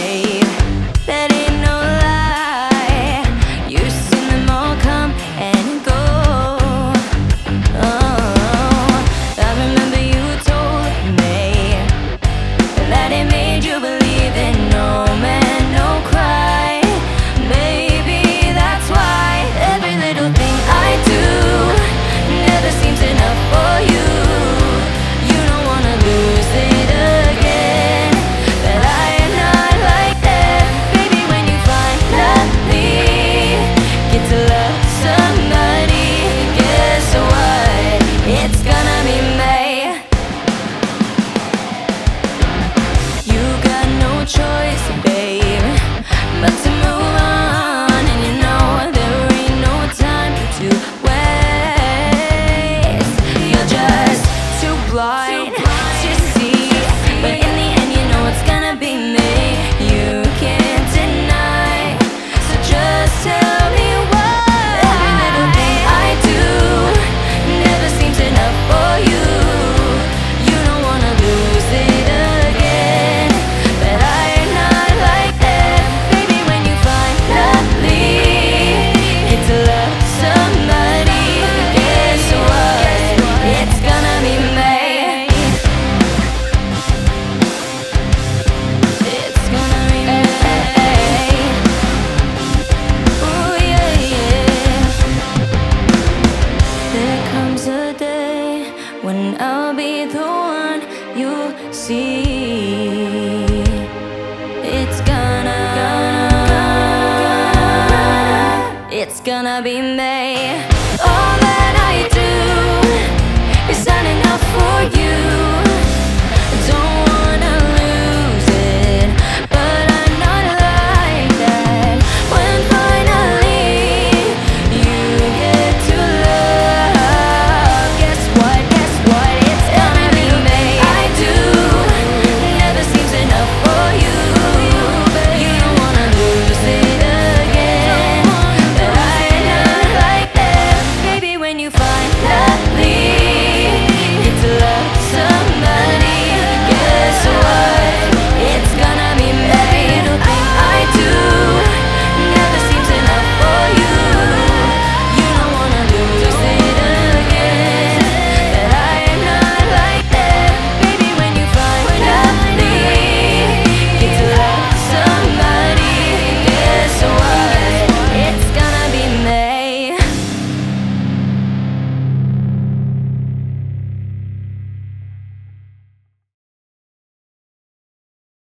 babe. That ain't no lie. You've seen them all come and go. Oh, I remember you told me that it made you believe in no man, no cry. Maybe that's why every little thing I do never seems enough for you. You don't wanna lose it again, but I am not like that. Baby, when you finally get to love somebody, guess what? It's gonna be me. You got no choice, babe, but to move on. And you know there ain't no time to waste. You're just too blind to see, but in the end you know it's gonna be me. You can't deny, so just tell me why. Every little thing I do never seems enough for you. You don't wanna lose it again, but I am not like that. Baby, when you finally get to love somebody, guess what? It's gonna be me. It's gonna be me. Ooh, yeah, yeah. There comes a day when I'll be the one you see. It's gonna be me.